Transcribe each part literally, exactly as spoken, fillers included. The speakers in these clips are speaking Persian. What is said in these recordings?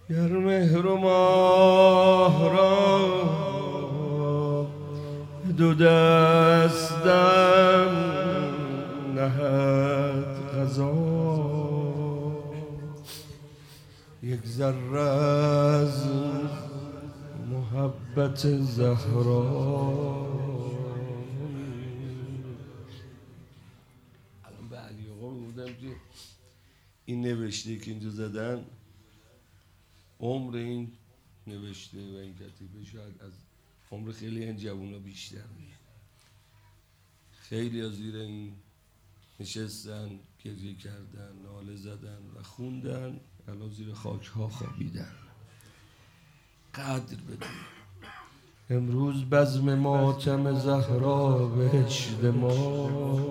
گر مهر و ماه را دو دستم نهد قضا، یک ذره از محبت زهرا. الان به علی آقا میگفتم که این نوشته که اینجا زدن عمر این نوشته و این کتیبه شاید از عمر خیلی این جوونا بیشتر میشه. خیلی از زیر این نشستن، گریه کردن، ناله زدن و خوندن، الان زیر خاک ها خوابیدن. قدر بدون. امروز بزم ماتم زهرا بهشت ما،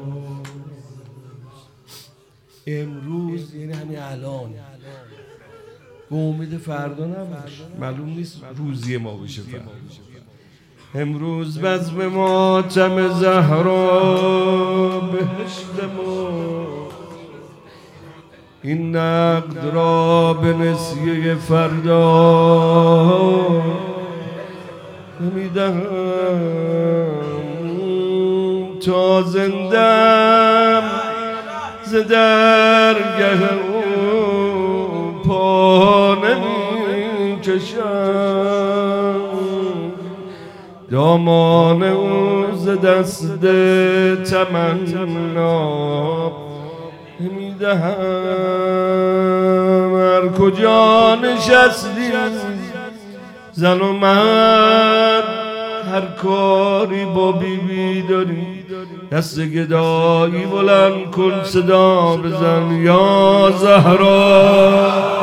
امروز یعنی همین الان، به امید فردا نباشه، معلوم نیست روزی ما بشه فردا. امروز بزم ماتم زهرا بهشت ما، این نقد را به نسیه فردا نمیدهم، تا زندم ز درگه پا نمی کشم، دامان او ز دست تمنا نمیدهم. هر کجا نشستی زن و مرد، هر کاری با بی بی داری، دست گدایی بلند کن، صدا بزن یا زهرا.